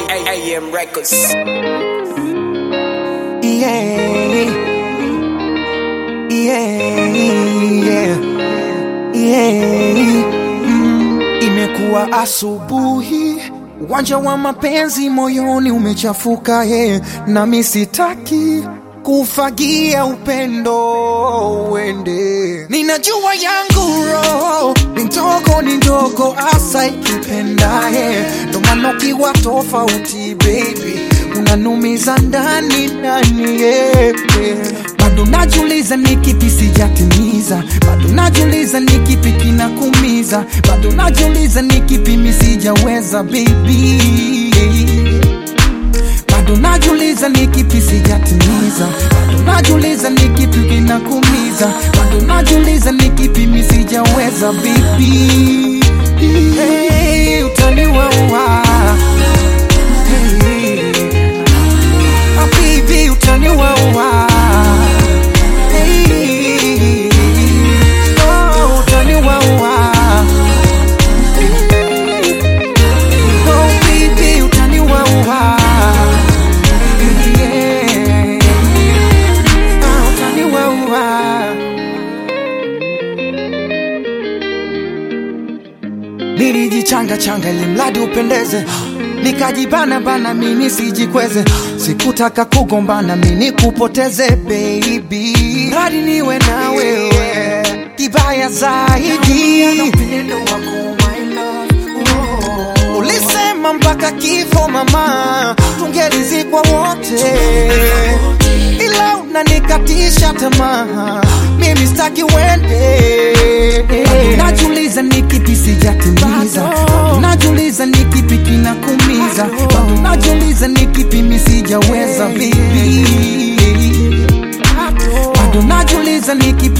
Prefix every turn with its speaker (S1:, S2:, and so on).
S1: AM Records.
S2: Imekuwa asubuhi, uwanja wa mapenzi moyoni umechafuka nami sitaki kufagia upendo uende. Ninajua yangu roho ni ndogo asa ikipenda ndo maana ukiwa tofauti baby unanumiza ndani Bado najiuliza ni kipi sijatimiza, bado najiuliza ni kipi kinakumiza, bado najiuliza ni kipi mimi sijaweza baby. Bado najiuliza ni kipi sijatimiza, bado najiuliza ni kipi kinakumiza, bado najiuliza ni kipi mimi sijaweza baby. Hey, utaniwaua. Hey, baby utaniwaua. Hey, oh utaniwaua. Oh baby utaniwaua. Nilijichanga ili mradi upendeze, nikajibana bana mimi sijikweze, sikutaka kugombana mimi kupoteze baby, hadi niwe na wewe kibaya zaidi. Ulisema mpaka kifo mama tungelizikwa wote, ila unanikatisha tamaa mimi sitaki uende. Najiuliza ni kipi sijatimiza, najiuliza ni kipi kinakumiza, najiuliza ni kipi mimi sijaweza baby. Bado najiuliza ni kipi